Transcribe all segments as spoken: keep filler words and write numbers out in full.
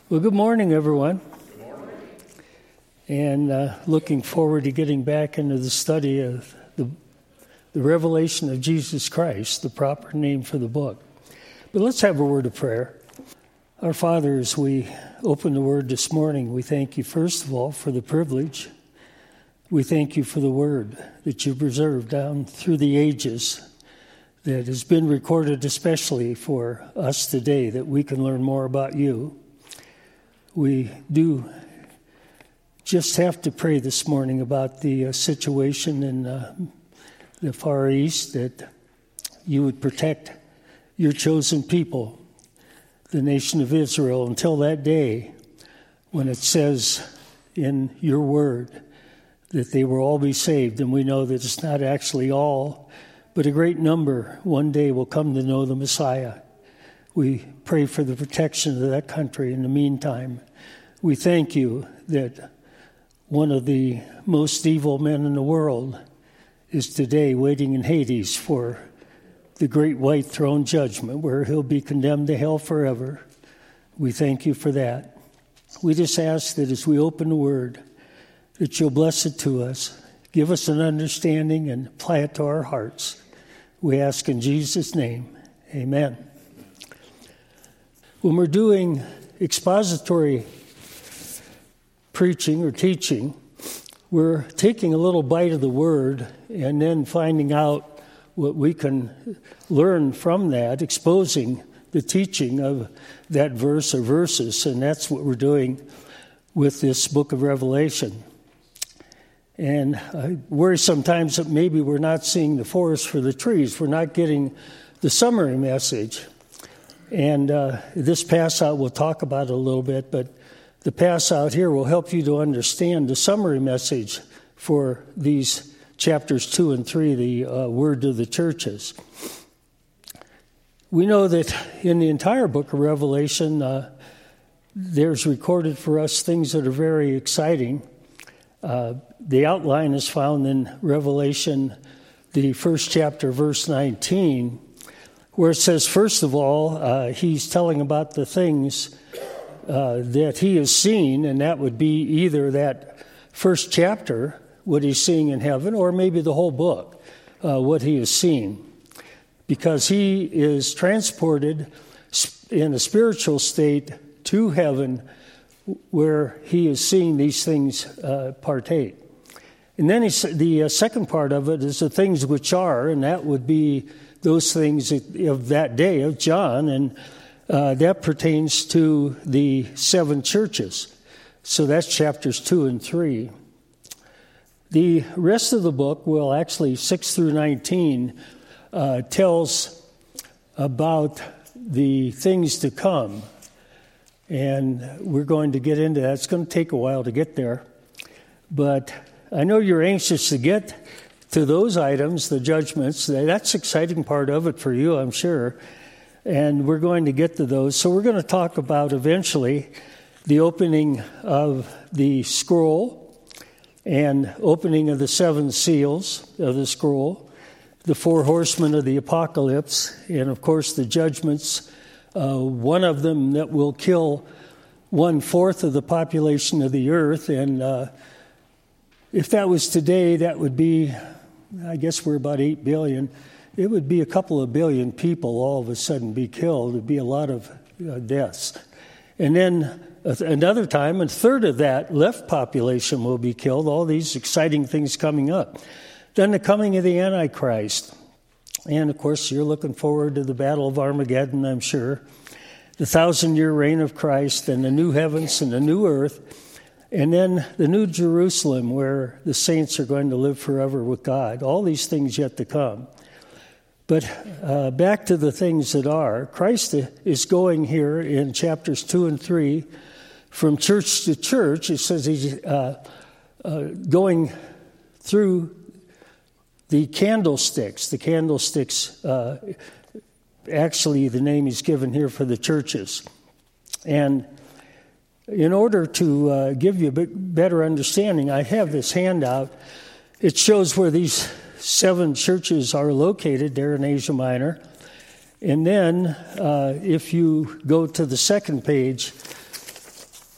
Well, good morning, everyone. Good morning. And uh, looking forward to getting back into the study of the, the revelation of Jesus Christ, the proper name for the book. But let's have a word of prayer. Our Father, as we open the word this morning, we thank you, first of all, for the privilege. We thank you for the word that you preserved down through the ages that has been recorded especially for us today, that we can learn more about you. We do just have to pray this morning about the uh, situation in uh, the Far East, that you would protect your chosen people, the nation of Israel, until that day when it says in your word that they will all be saved. And we know that it's not actually all, but a great number one day will come to know the Messiah. We pray for the protection of that country in the meantime. We thank you that one of the most evil men in the world is today waiting in Hades for the great white throne judgment, where he'll be condemned to hell forever. We thank you for that. We just ask that as we open the word, that you'll bless it to us, give us an understanding and apply it to our hearts. We ask in Jesus' name, amen. When we're doing expository preaching or teaching, we're taking a little bite of the word and then finding out what we can learn from that, exposing the teaching of that verse or verses, and that's what we're doing with this book of Revelation. And I worry sometimes that maybe we're not seeing the forest for the trees. We're not getting the summary message. And uh, this pass out, we'll talk about it a little bit, but the pass out here will help you to understand the summary message for these chapters two and three, the uh, word to the churches. We know that in the entire book of Revelation, uh, there's recorded for us things that are very exciting. Uh, the outline is found in Revelation, the first chapter, verse nineteen, where it says, first of all, uh, he's telling about the things uh, that he has seen, and that would be either that first chapter, what he's seeing in heaven, or maybe the whole book, uh, what he has seen. Because he is transported in a spiritual state to heaven where he is seeing these things uh, partake. And then he, the uh, second part of it is the things which are, and that would be those things of that day of John, and uh, that pertains to the seven churches. So that's chapters two and three. The rest of the book, well, actually six through nineteen, uh, tells about the things to come. And we're going to get into that. It's going to take a while to get there. But I know you're anxious to get to those items, the judgments. That's the exciting part of it for you, I'm sure. And we're going to get to those. So we're going to talk about eventually the opening of the scroll and opening of the seven seals of the scroll, the four horsemen of the apocalypse, and of course the judgments. Uh, one of them that will kill one-fourth of the population of the earth. And uh, if that was today, that would be, I guess we're about eight billion. It would be a couple of billion people all of a sudden be killed. It would be a lot of uh, deaths. And then another time, a third of that left population will be killed. All these exciting things coming up. Then the coming of the Antichrist. And, of course, you're looking forward to the Battle of Armageddon, I'm sure. The thousand-year reign of Christ and the new heavens and the new earth. And then the new Jerusalem where the saints are going to live forever with God. All these things yet to come. But uh, back to the things that are. Christ is going here in chapters two and three from church to church. It says he's uh, uh, going through the candlesticks, the candlesticks, uh, actually the name he's given here for the churches. And in order to uh, give you a bit better understanding, I have this handout. It shows where these seven churches are located there in Asia Minor. And then uh, if you go to the second page,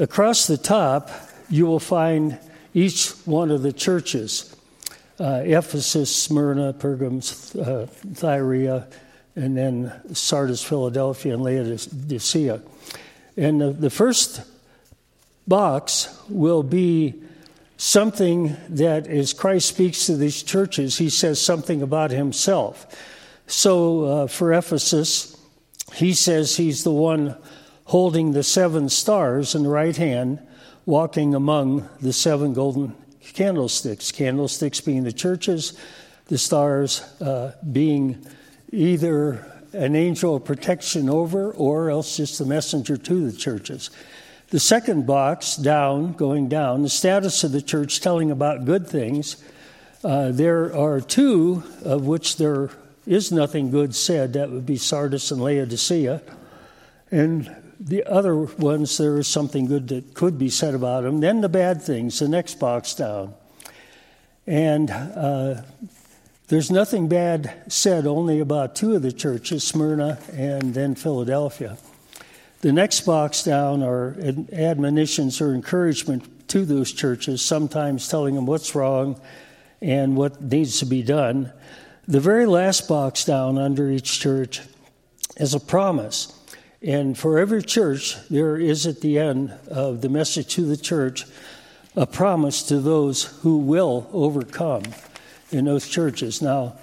Across the top, you will find each one of the churches, uh, Ephesus, Smyrna, Pergamum, uh, Thyatira, and then Sardis, Philadelphia, and Laodicea. And the, the first box will be something that as Christ speaks to these churches, he says something about himself. So uh, for Ephesus, he says he's the one holding the seven stars in the right hand, walking among the seven golden candlesticks. Candlesticks being the churches, the stars uh, being either an angel of protection over or else just a messenger to the churches. The second box down, going down, the status of the church telling about good things. Uh, there are two of which there is nothing good said. That would be Sardis and Laodicea. And the other ones, there is something good that could be said about them. Then the bad things, the next box down. And uh, there's nothing bad said only about two of the churches, Smyrna and then Philadelphia. The next box down are admonitions or encouragement to those churches, sometimes telling them what's wrong and what needs to be done. The very last box down under each church is a promise. And for every church, there is at the end of the message to the church a promise to those who will overcome in those churches. Now,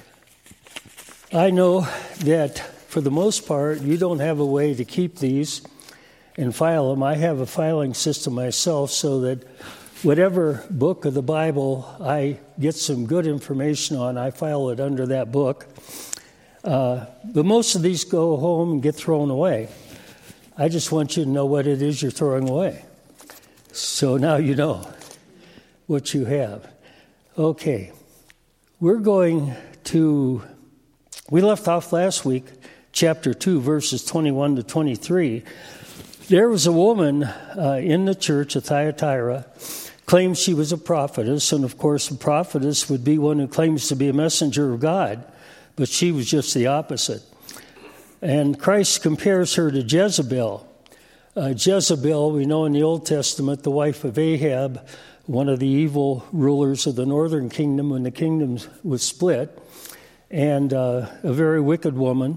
I know that for the most part, you don't have a way to keep these and file them. I have a filing system myself so that whatever book of the Bible I get some good information on, I file it under that book. Uh, but most of these go home and get thrown away. I just want you to know what it is you're throwing away. So now you know what you have. Okay. We're going to, we left off last week, chapter two, verses twenty-one to twenty-three. There was a woman uh, in the church of Thyatira, claimed she was a prophetess, and of course a prophetess would be one who claims to be a messenger of God, but she was just the opposite. And Christ compares her to Jezebel. Uh, Jezebel, we know in the Old Testament, the wife of Ahab, one of the evil rulers of the northern kingdom when the kingdom was split, and uh, a very wicked woman.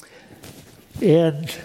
And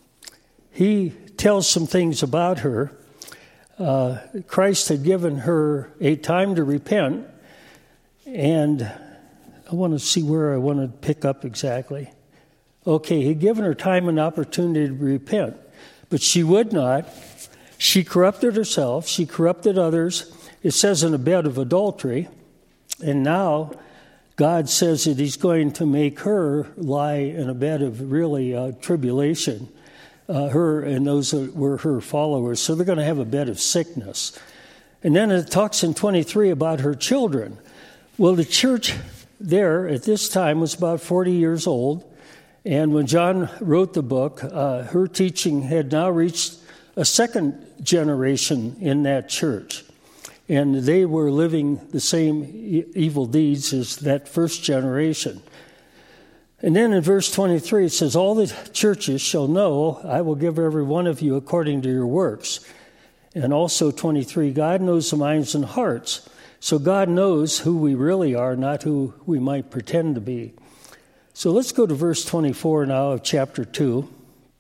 he tells some things about her. Uh, Christ had given her a time to repent, and I want to see where I want to pick up exactly. Okay, he'd given her time and opportunity to repent, but she would not. She corrupted herself. She corrupted others. It says in a bed of adultery, and now God says that he's going to make her lie in a bed of really uh, tribulation, uh, her and those that were her followers. So they're going to have a bed of sickness. And then it talks in twenty-three about her children. Well, the church there at this time was about forty years old. And when John wrote the book, uh, her teaching had now reached a second generation in that church. And they were living the same e- evil deeds as that first generation. And then in verse twenty-three, it says, all the churches shall know I will give every one of you according to your works. And also twenty-three, God knows the minds and hearts. So God knows who we really are, not who we might pretend to be. So let's go to verse twenty-four now of chapter two.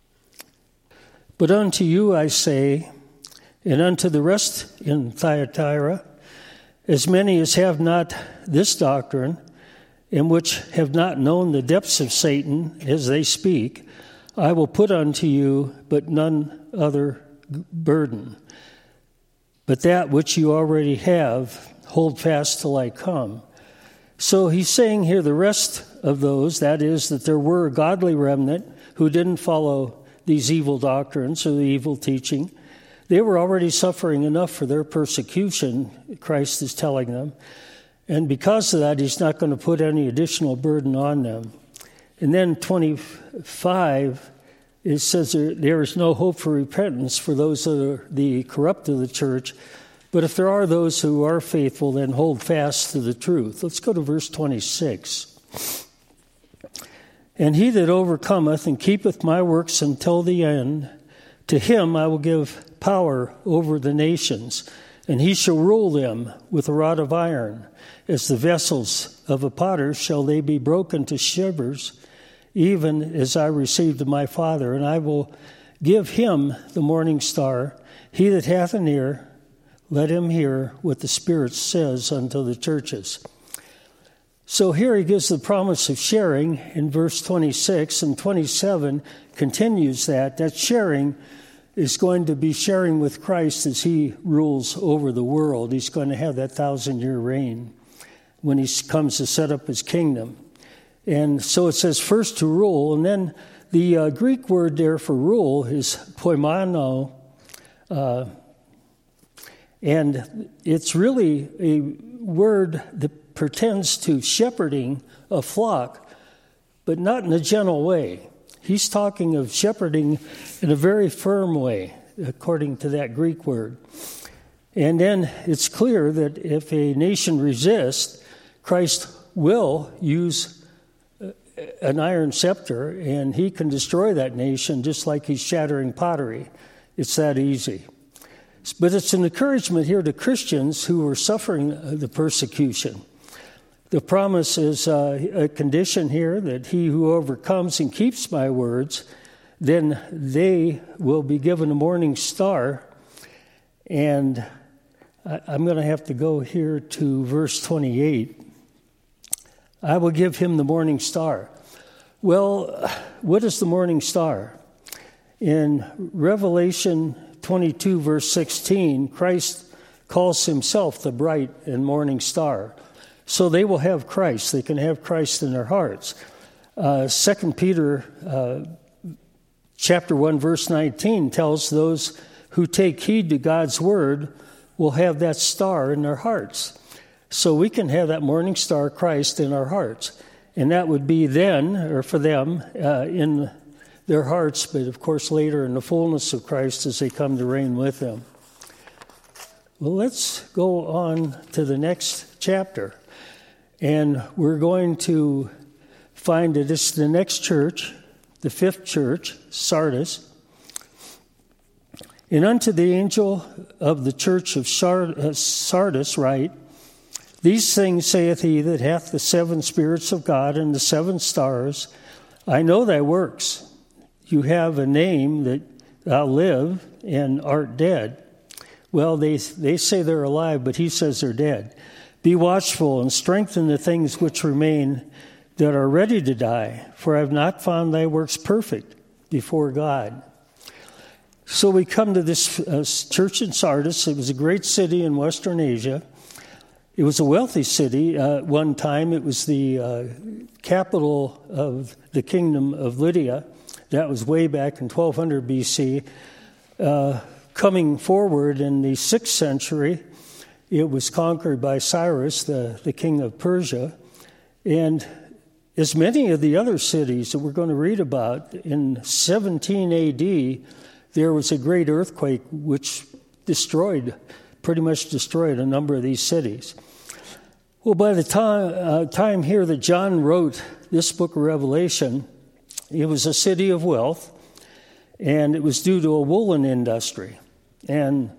But unto you I say, and unto the rest in Thyatira, as many as have not this doctrine, and which have not known the depths of Satan as they speak, I will put unto you but none other burden. But that which you already have, hold fast till I come. So he's saying here the rest of those, that is, that there were a godly remnant who didn't follow these evil doctrines or the evil teaching. They were already suffering enough for their persecution, Christ is telling them. And because of that, he's not going to put any additional burden on them. And then twenty-five, it says there, there is no hope for repentance for those that are the corrupt of the church. But if there are those who are faithful, then hold fast to the truth. Let's go to verse twenty-six. And he that overcometh and keepeth my works until the end, To him I will give power over the nations, and he shall rule them with a rod of iron. As the vessels of a potter shall they be broken to shivers, even as I received of my Father. And I will give him the morning star. He that hath an ear, let him hear what the Spirit says unto the churches. So here he gives the promise of sharing in verse twenty-six, and twenty-seven continues that. That sharing is going to be sharing with Christ as he rules over the world. He's going to have that thousand-year reign when he comes to set up his kingdom. And so it says first to rule, and then the uh, Greek word there for rule is poimano, uh, and it's really a word that pertains to shepherding a flock, but not in a gentle way. He's talking of shepherding in a very firm way, according to that Greek word. And then it's clear that if a nation resists, Christ will use an iron scepter, and he can destroy that nation just like he's shattering pottery. It's that easy. But it's an encouragement here to Christians who are suffering the persecution. The promise is uh, a condition here that he who overcomes and keeps my words, then they will be given a morning star. And I, I'm going to have to go here to verse twenty-eight. I will give him the morning star. Well, what is the morning star? In Revelation twenty-two, verse sixteen, Christ calls himself the bright and morning star. So they will have Christ. They can have Christ in their hearts. Uh, Second Peter uh, chapter one, verse nineteen tells those who take heed to God's word will have that star in their hearts. So we can have that morning star, Christ, in our hearts. And that would be then, or for them, uh, in their hearts, but of course later in the fullness of Christ as they come to reign with him. Well, let's go on to the next chapter. And we're going to find that it's the next church, the fifth church, Sardis. And unto the angel of the church of Sardis write, These things saith he that hath the seven spirits of God and the seven stars. I know thy works. You have a name that thou live and art dead. Well, they they say they're alive, but he says they're dead. Be watchful and strengthen the things which remain that are ready to die, for I have not found thy works perfect before God. So we come to this uh, church in Sardis. It was a great city in Western Asia. It was a wealthy city. Uh, at one time, it was the uh, capital of the kingdom of Lydia. That was way back in twelve hundred B C. Uh, coming forward in the sixth century, it was conquered by Cyrus, the, the king of Persia. And as many of the other cities that we're going to read about, in seventeen A D, there was a great earthquake which destroyed, pretty much destroyed a number of these cities. Well, by the time, uh, time here that John wrote this book of Revelation, it was a city of wealth, and it was due to a woolen industry. And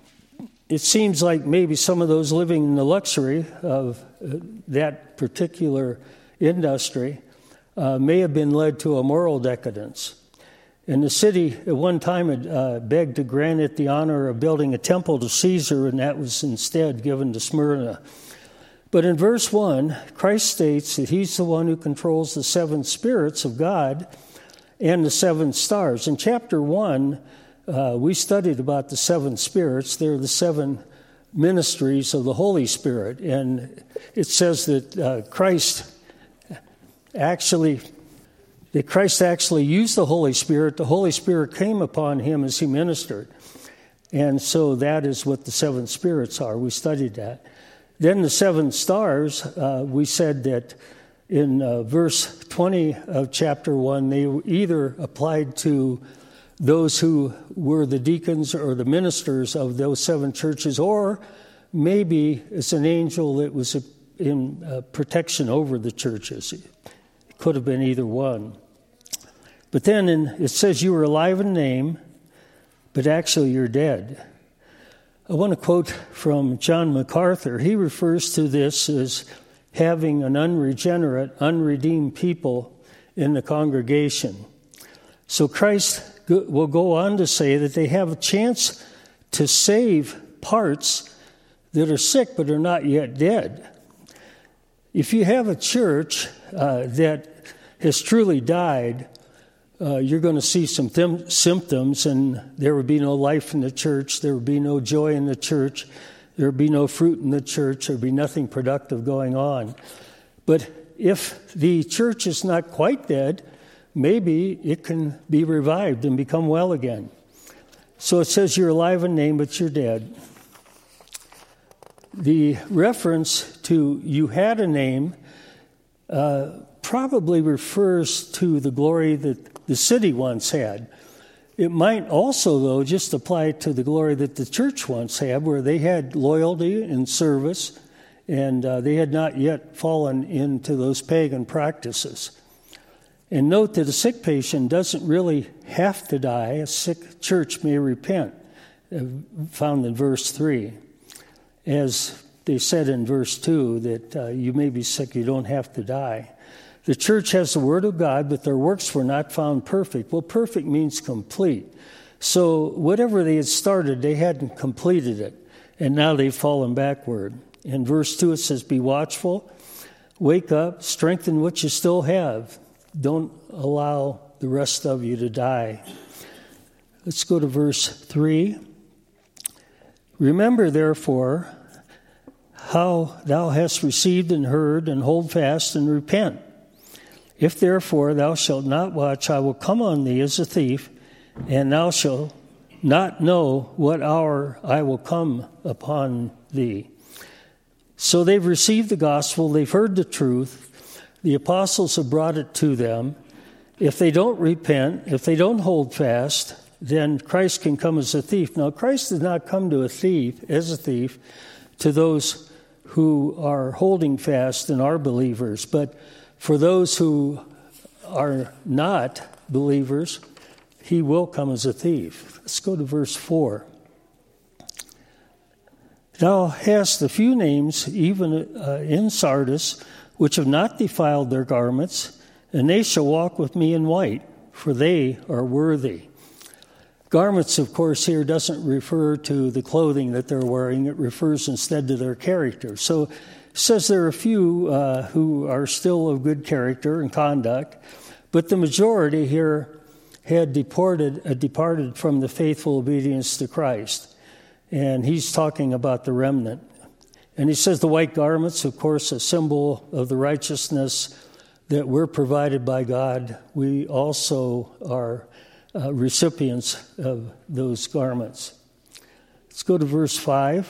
it seems like maybe some of those living in the luxury of uh, that particular industry uh, may have been led to a moral decadence. And the city at one time had uh, begged to grant it the honor of building a temple to Caesar, and that was instead given to Smyrna. But in verse one, Christ states that he's the one who controls the seven spirits of God and the seven stars. In chapter one, uh, we studied about the seven spirits. They're the seven ministries of the Holy Spirit. And it says that uh, Christ actually... that Christ actually used the Holy Spirit. The Holy Spirit came upon him as he ministered. And so that is what the seven spirits are. We studied that. Then the seven stars, uh, we said that in uh, verse twenty of chapter one, they either applied to those who were the deacons or the ministers of those seven churches, or maybe it's an angel that was in uh, protection over the churches. It could have been either one. But then in, it says you were alive in name, but actually you're dead. I want to quote from John MacArthur. He refers to this as having an unregenerate, unredeemed people in the congregation. So Christ will go on to say that they have a chance to save parts that are sick but are not yet dead. If you have a church uh, that has truly died, uh, you're going to see some th- symptoms, and there would be no life in the church, there would be no joy in the church, there would be no fruit in the church, there would be nothing productive going on. But if the church is not quite dead, maybe it can be revived and become well again. So it says you're alive in name, but you're dead. The reference to you had a name uh, probably refers to the glory that the city once had. It might also, though, just apply to the glory that the church once had, where they had loyalty and service, and uh, they had not yet fallen into those pagan practices. And note that a sick patient doesn't really have to die. A sick church may repent, uh, found in verse three. As they said in verse two, that uh, you may be sick, you don't have to die. The church has the word of God, but their works were not found perfect. Well, perfect means complete. So whatever they had started, they hadn't completed it, and now they've fallen backward. In verse two, it says, be watchful, wake up, strengthen what you still have. Don't allow the rest of you to die. Let's go to verse three. Remember, therefore, how thou hast received and heard, and hold fast and repent. If therefore thou shalt not watch, I will come on thee as a thief, and thou shalt not know what hour I will come upon thee. So they've received the gospel, they've heard the truth, the apostles have brought it to them. If they don't repent, if they don't hold fast, then Christ can come as a thief. Now, Christ did not come to a thief, as a thief, to those who are holding fast and are believers. But for those who are not believers, he will come as a thief. Let's go to verse four. Thou hast a few names, even uh, in Sardis, which have not defiled their garments, and they shall walk with me in white, for they are worthy. Garments, of course, here doesn't refer to the clothing that they're wearing. It refers instead to their character. So it says there are a few uh, who are still of good character and conduct, but the majority here had departed, uh, departed from the faithful obedience to Christ. And he's talking about the remnant. And he says the white garments, of course, a symbol of the righteousness that we're provided by God. We also are uh, recipients of those garments. Let's go to verse five.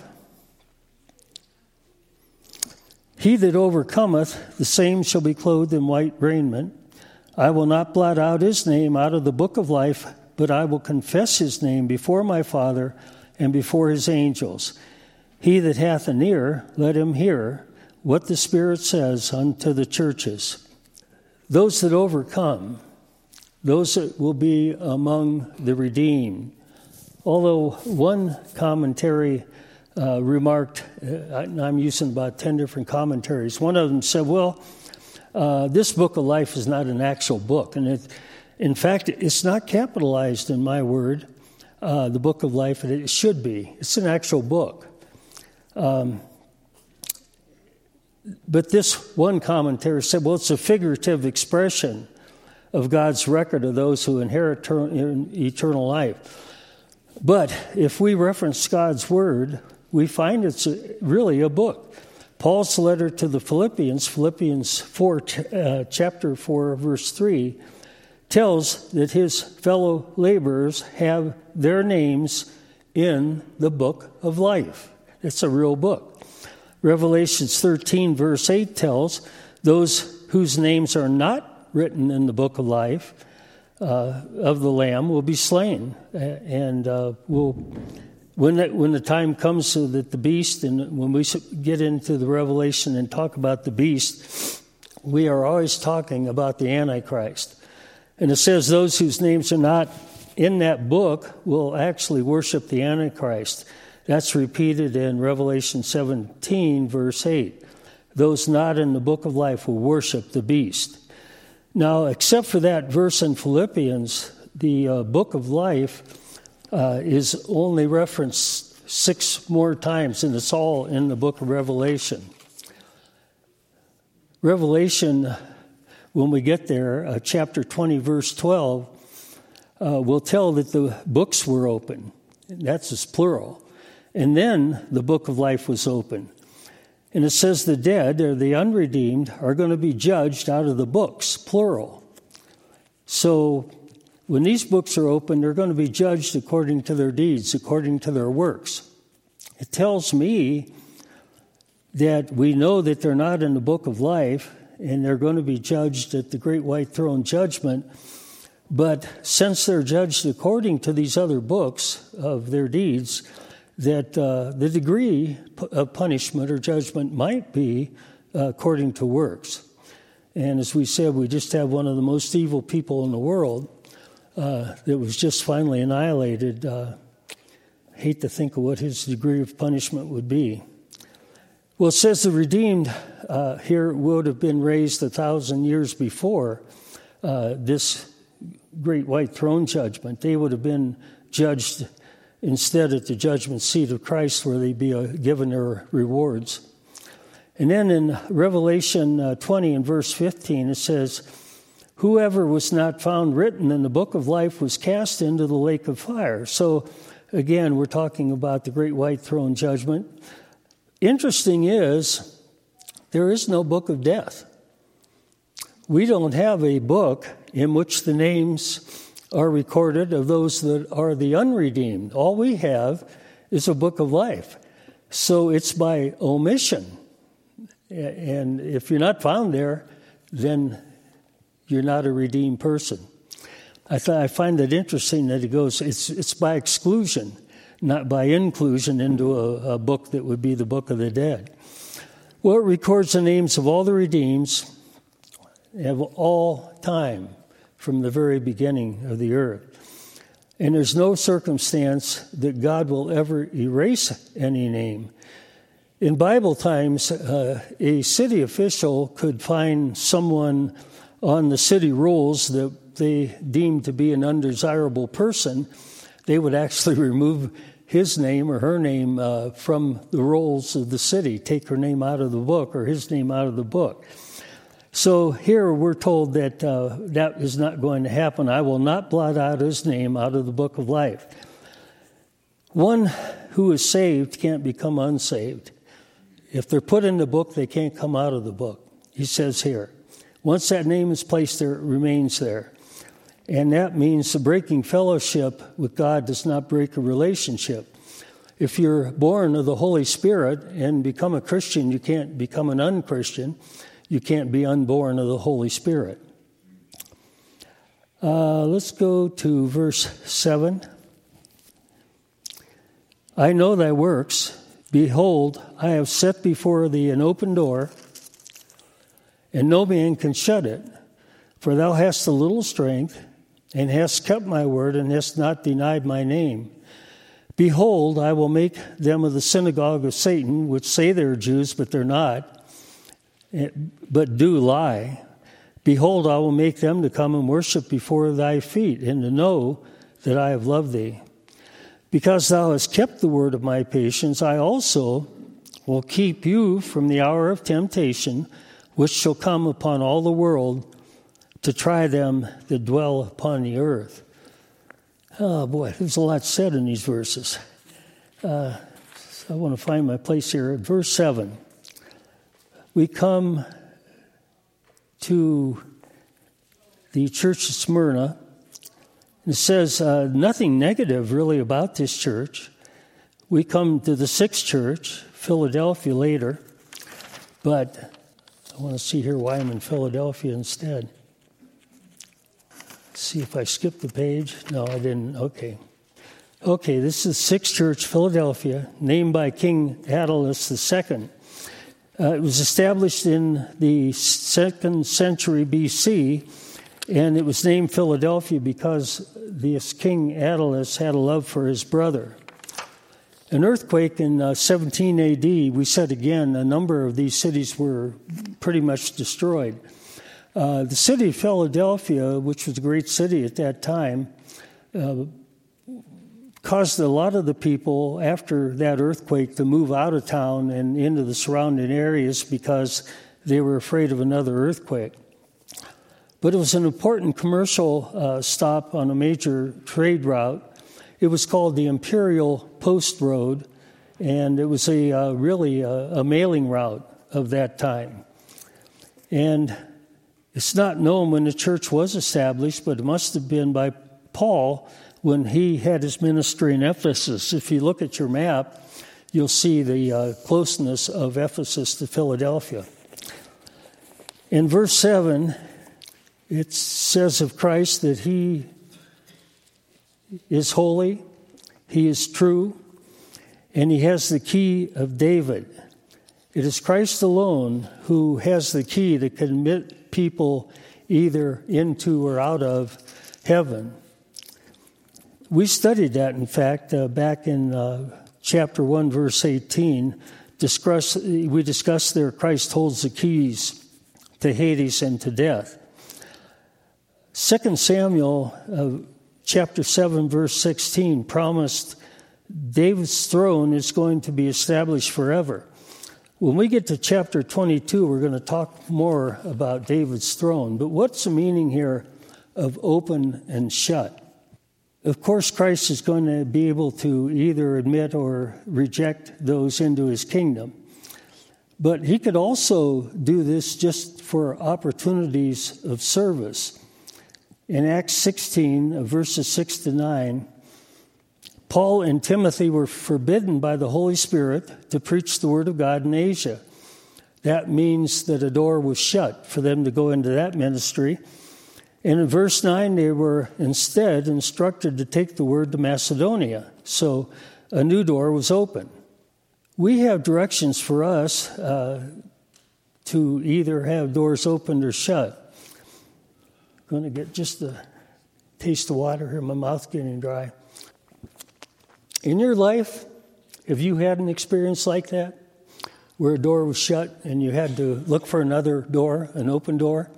He that overcometh, the same shall be clothed in white raiment. I will not blot out his name out of the book of life, but I will confess his name before my Father and before his angels. He that hath an ear, let him hear what the Spirit says unto the churches. Those that overcome, those that will be among the redeemed. Although one commentary uh, remarked, uh, I'm using about ten different commentaries, one of them said, well, uh, this book of life is not an actual book. And it, in fact, it's not capitalized in my word, uh, the book of life, and it should be. It's an actual book. Um, but this one commentator said, well, it's a figurative expression of God's record of those who inherit ter- eternal life. But if we reference God's word, we find it's a, really a book. Paul's letter to the Philippians, Philippians four, uh, chapter four, verse three, tells that his fellow laborers have their names in the book of life. It's a real book. Revelations thirteen, verse eight tells those whose names are not written in the book of life uh, of the Lamb will be slain. And uh, will when that, when the time comes so that the beast, and when we get into the Revelation and talk about the beast, we are always talking about the Antichrist. And it says those whose names are not in that book will actually worship the Antichrist. That's repeated in Revelation seventeen, verse eight. Those not in the book of life will worship the beast. Now, except for that verse in Philippians, the uh, book of life uh, is only referenced six more times, and it's all in the book of Revelation. Revelation, when we get there, uh, chapter twenty, verse twelve, uh, will tell that the books were open. That's just plural. And then the book of life was open. And it says the dead, or the unredeemed, are going to be judged out of the books, plural. So when these books are open, they're going to be judged according to their deeds, according to their works. It tells me that we know that they're not in the book of life, and they're going to be judged at the great white throne judgment. But since they're judged according to these other books of their deeds, that uh, the degree of punishment or judgment might be uh, according to works. And as we said, we just have one of the most evil people in the world uh, that was just finally annihilated. Uh, hate to think of what his degree of punishment would be. Well, it says the redeemed uh, here would have been raised a thousand years before uh, this great white throne judgment. They would have been judged instead at the judgment seat of Christ, where they'd be uh, given their rewards. And then in Revelation uh, twenty and verse fifteen, it says, whoever was not found written in the book of life was cast into the lake of fire. So again, we're talking about the great white throne judgment. Interesting is, there is no book of death. We don't have a book in which the names are recorded of those that are the unredeemed. All we have is a book of life. So it's by omission. And if you're not found there, then you're not a redeemed person. I, th- I find it interesting that it goes, it's, it's by exclusion, not by inclusion into a, a book that would be the book of the dead. Well, it records the names of all the redeemed of all time, from the very beginning of the earth. And there's no circumstance that God will ever erase any name. In Bible times, uh, a city official could find someone on the city rolls that they deemed to be an undesirable person. They would actually remove his name or her name uh, from the rolls of the city, take her name out of the book or his name out of the book. So here we're told that uh, that is not going to happen. I will not blot out his name out of the book of life. One who is saved can't become unsaved. If they're put in the book, they can't come out of the book. He says here, once that name is placed there, it remains there. And that means the breaking fellowship with God does not break a relationship. If you're born of the Holy Spirit and become a Christian, you can't become an unchristian. You can't be unborn of the Holy Spirit. Uh, let's go to verse seven. I know thy works. Behold, I have set before thee an open door, and no man can shut it. For thou hast a little strength, and hast kept my word, and hast not denied my name. Behold, I will make them of the synagogue of Satan, which say they're Jews, but they're not, but do lie. Behold, I will make them to come and worship before thy feet, and to know that I have loved thee. Because thou hast kept the word of my patience, I also will keep you from the hour of temptation, which shall come upon all the world to try them that dwell upon the earth. Oh boy, there's a lot said in these verses. Uh, so I want to find my place here. At verse seven, we come to the church of Smyrna. It says uh, nothing negative really about this church. We come to the sixth church, Philadelphia, later. But I want to see here why I'm in Philadelphia instead. Let's see if I skipped the page. No, I didn't. Okay. Okay, this is sixth church, Philadelphia, named by King Attalus the Second. Uh, it was established in the second century B C, And it was named Philadelphia because this King Attalus had a love for his brother. An earthquake in uh, seventeen A D, we said again, a number of these cities were pretty much destroyed. Uh, the city of Philadelphia, which was a great city at that time, uh, caused a lot of the people after that earthquake to move out of town and into the surrounding areas because they were afraid of another earthquake. But it was an important commercial uh, stop on a major trade route. It was called the Imperial Post Road, and it was a uh, really a, a mailing route of that time. And it's not known when the church was established, but it must have been by Paul when he had his ministry in Ephesus. If you look at your map, you'll see the uh, closeness of Ephesus to Philadelphia. In verse seven, it says of Christ that he is holy, he is true, and he has the key of David. It is Christ alone who has the key to commit people either into or out of heaven. We studied that, in fact, uh, back in uh, chapter one, verse eighteen. Discuss, we discussed there Christ holds the keys to Hades and to death. Second Samuel uh, chapter seven, verse sixteen promised David's throne is going to be established forever. When we get to chapter twenty-two, we're going to talk more about David's throne. But what's the meaning here of open and shut? Of course, Christ is going to be able to either admit or reject those into his kingdom. But he could also do this just for opportunities of service. In Acts sixteen, verses six to nine, Paul and Timothy were forbidden by the Holy Spirit to preach the Word of God in Asia. That means that a door was shut for them to go into that ministry. And in verse nine, they were instead instructed to take the Word to Macedonia. So a new door was open. We have directions for us uh, to either have doors opened or shut. I'm going to get just a taste of water here. My mouth's getting dry. In your life, have you had an experience like that, where a door was shut and you had to look for another door, an open door?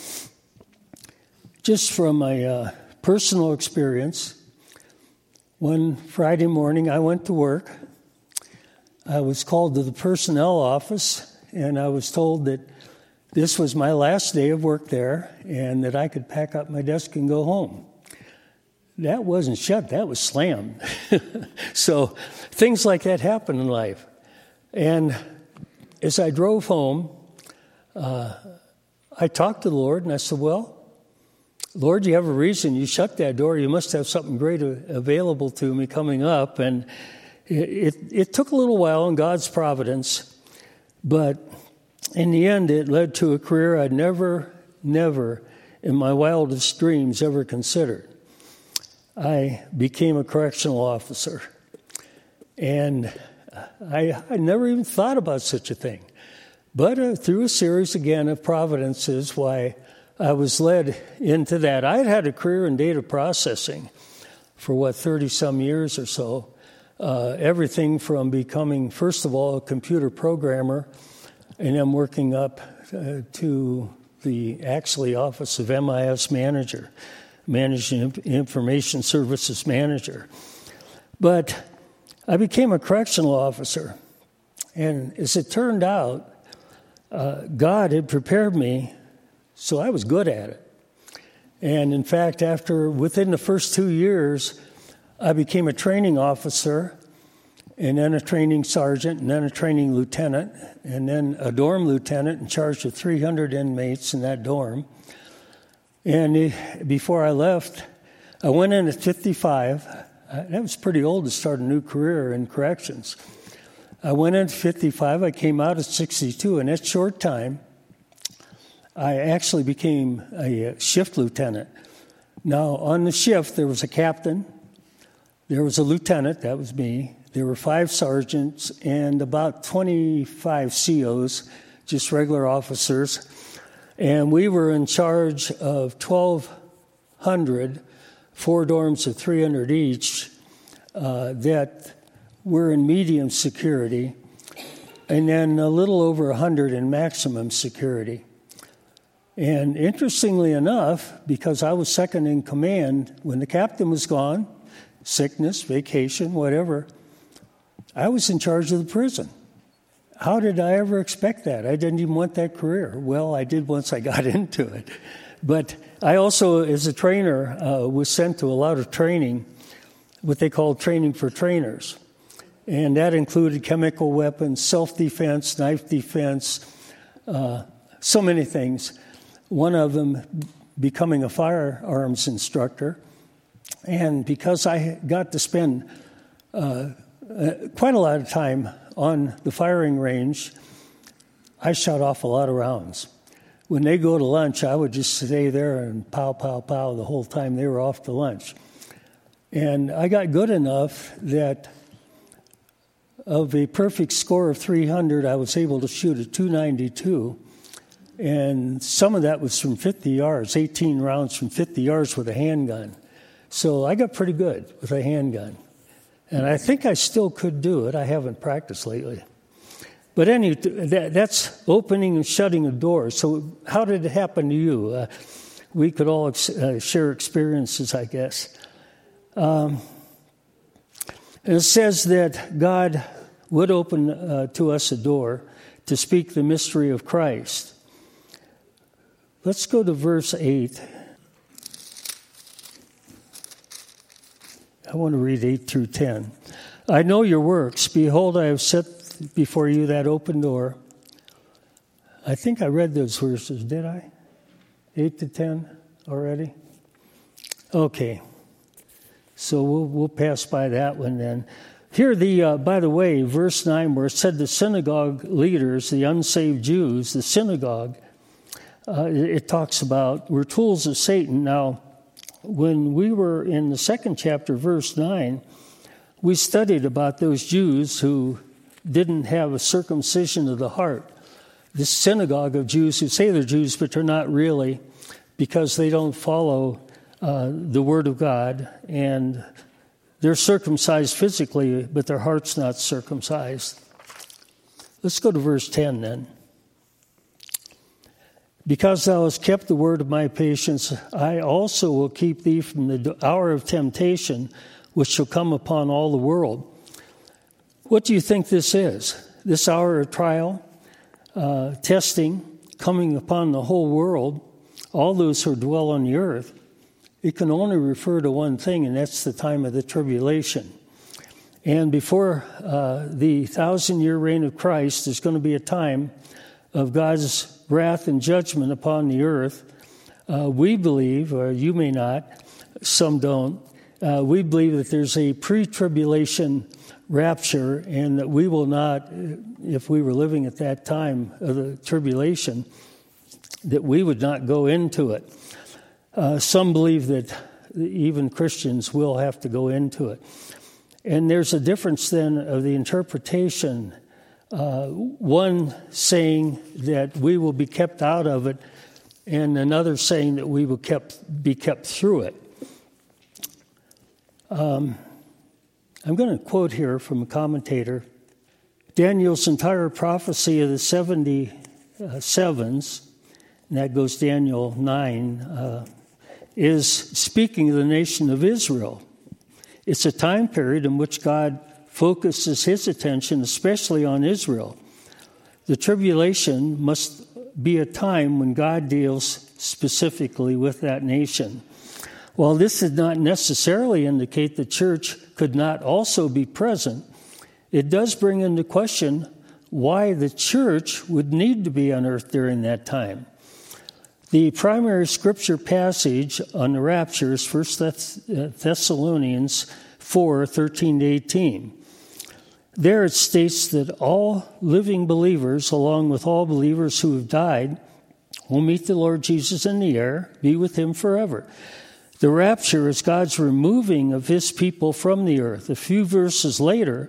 Just from my uh, personal experience, one Friday morning I went to work. I was called to the personnel office, and I was told that this was my last day of work there and that I could pack up my desk and go home. That wasn't shut, that was slammed. So things like that happen in life. And as I drove home, uh, I talked to the Lord and I said, well, Lord, you have a reason you shut that door. You must have something great available to me coming up. And it, it, it took a little while in God's providence, but in the end, it led to a career I'd never, never in my wildest dreams ever considered. I became a correctional officer, and I, I never even thought about such a thing. But uh, through a series, again, of providences, why I was led into that. I had had a career in data processing for, what, thirty-some years or so. Uh, everything from becoming, first of all, a computer programmer, and then working up uh, to the, actually, office of M I S manager, Managing Information Services Manager. But I became a correctional officer, and as it turned out, uh, God had prepared me so I was good at it. And in fact, after, within the first two years, I became a training officer, and then a training sergeant, and then a training lieutenant, and then a dorm lieutenant in charge of three hundred inmates in that dorm. And before I left, I went in at fifty-five. That was pretty old to start a new career in corrections. I went in at fifty-five. I came out at sixty-two. In that short time, I actually became a shift lieutenant. Now, on the shift, there was a captain, there was a lieutenant, that was me, there were five sergeants, and about twenty-five C Os, just regular officers. And we were in charge of twelve hundred, four dorms of three hundred each, uh, that were in medium security, and then a little over one hundred in maximum security. And interestingly enough, because I was second in command, when the captain was gone, sickness, vacation, whatever, I was in charge of the prison. How did I ever expect that? I didn't even want that career. Well, I did once I got into it. But I also, as a trainer, uh, was sent to a lot of training, what they call training for trainers. And that included chemical weapons, self-defense, knife defense, uh, so many things. One of them becoming a firearms instructor. And because I got to spend uh, uh, quite a lot of time on the firing range, I shot off a lot of rounds. When they go to lunch, I would just stay there and pow, pow, pow the whole time they were off to lunch. And I got good enough that of a perfect score of three hundred, I was able to shoot a two ninety-two. And some of that was from fifty yards, eighteen rounds from fifty yards with a handgun. So I got pretty good with a handgun. And I think I still could do it. I haven't practiced lately. But anyway, that, that's opening and shutting a door. So how did it happen to you? Uh, we could all ex- uh, share experiences, I guess. Um, and it says that God would open uh, to us a door to speak the mystery of Christ. Let's go to verse eight. I want to read eight through ten. I know your works. Behold, I have set before you that open door. I think I read those verses, did I? eight to ten already? Okay. So we'll, we'll pass by that one then. Here, the uh, by the way, verse nine, where it said the synagogue leaders, the unsaved Jews, the synagogue, uh, it, it talks about we're tools of Satan. Now, when we were in the second chapter, verse nine, we studied about those Jews who didn't have a circumcision of the heart. This synagogue of Jews who say they're Jews, but they're not really, because they don't follow uh, the Word of God, and they're circumcised physically, but their heart's not circumcised. Let's go to verse ten then. Because thou hast kept the word of my patience, I also will keep thee from the hour of temptation, which shall come upon all the world. What do you think this is? This hour of trial, uh, testing, coming upon the whole world, all those who dwell on the earth, it can only refer to one thing, and that's the time of the tribulation. And before uh, the thousand-year reign of Christ, there's going to be a time of God's wrath and judgment upon the earth. Uh, we believe, or you may not, some don't, uh, we believe that there's a pre-tribulation rapture, and that we will not, if we were living at that time of the tribulation, that we would not go into it. Uh, some believe that even Christians will have to go into it. And there's a difference then of the interpretation. Uh, one saying that we will be kept out of it, and another saying that we will kept, be kept through it. Um, I'm going to quote here from a commentator. Daniel's entire prophecy of the seventy uh, sevens, and that goes Daniel nine, uh, is speaking of the nation of Israel. It's a time period in which God focuses his attention especially on Israel. The tribulation must be a time when God deals specifically with that nation. While this did not necessarily indicate the church could not also be present, it does bring into question why the church would need to be on earth during that time. The primary scripture passage on the rapture is First Thessalonians four, thirteen to eighteen. There it states that all living believers, along with all believers who have died, will meet the Lord Jesus in the air, be with him forever. The rapture is God's removing of his people from the earth. A few verses later,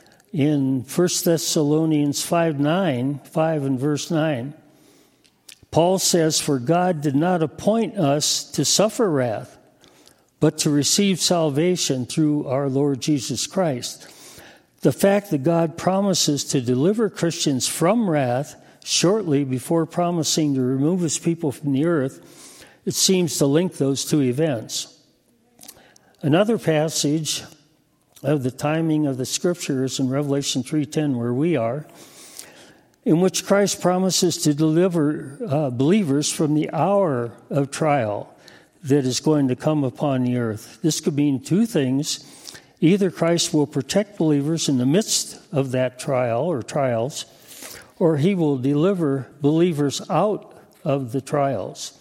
in First Thessalonians five, nine, five and verse nine, Paul says, "For God did not appoint us to suffer wrath, but to receive salvation through our Lord Jesus Christ." The fact that God promises to deliver Christians from wrath shortly before promising to remove his people from the earth, it seems to link those two events. Another passage of the timing of the scriptures in Revelation three ten, where we are, in which Christ promises to deliver uh, believers from the hour of trial that is going to come upon the earth. This could mean two things. Either Christ will protect believers in the midst of that trial or trials, or he will deliver believers out of the trials.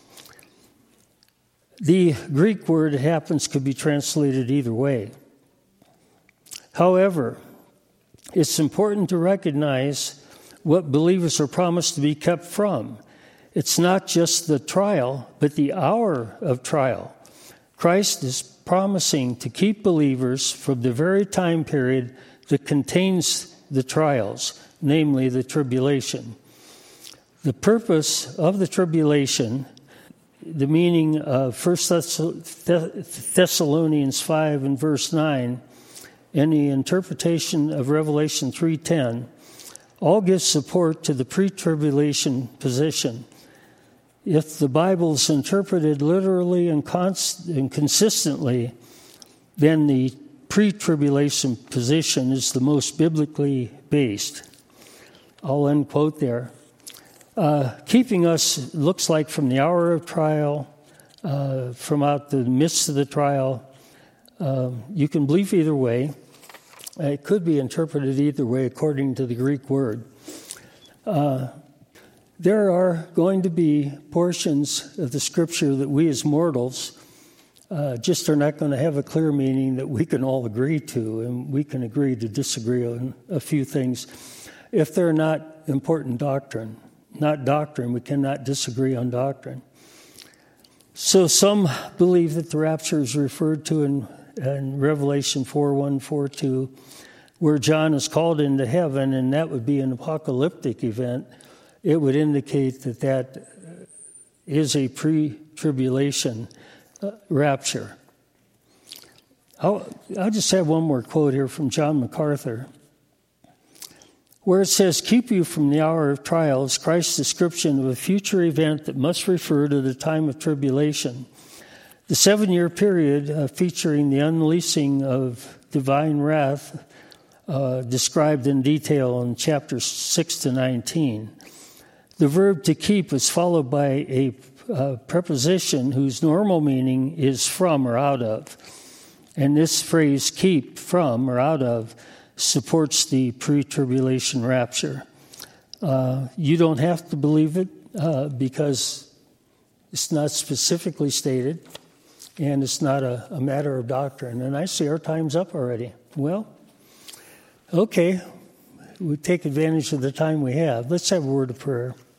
The Greek word happens could be translated either way. However, it's important to recognize what believers are promised to be kept from. It's not just the trial, but the hour of trial. Christ is promising to keep believers from the very time period that contains the trials, namely the tribulation. The purpose of the tribulation, the meaning of First Thessalonians five and verse nine, and the interpretation of Revelation three ten, all give support to the pre-tribulation position. If the Bible is interpreted literally and, const- and consistently, then the pre-tribulation position is the most biblically based. I'll end quote there. Uh, keeping us looks like from the hour of trial, uh, from out the midst of the trial. Uh, you can believe either way. It could be interpreted either way according to the Greek word. Uh, there are going to be portions of the Scripture that we as mortals uh, just are not going to have a clear meaning that we can all agree to, and we can agree to disagree on a few things. If they're not important doctrine, not doctrine, we cannot disagree on doctrine. So some believe that the rapture is referred to in in Revelation four one, four two, where John is called into heaven, and that would be an apocalyptic event. It would indicate that that is a pre-tribulation uh, rapture. I'll, I'll just have one more quote here from John MacArthur, where it says, "Keep you from the hour of trial is Christ's description of a future event that must refer to the time of tribulation. The seven-year period uh, featuring the unleashing of divine wrath uh, described in detail in chapters six to nineteen. The verb to keep is followed by a uh, preposition whose normal meaning is from or out of. And this phrase, keep from or out of, supports the pre-tribulation rapture. Uh, you don't have to believe it uh, because it's not specifically stated. And it's not a, a matter of doctrine. And I see our time's up already. Well, okay. We take advantage of the time we have. Let's have a word of prayer.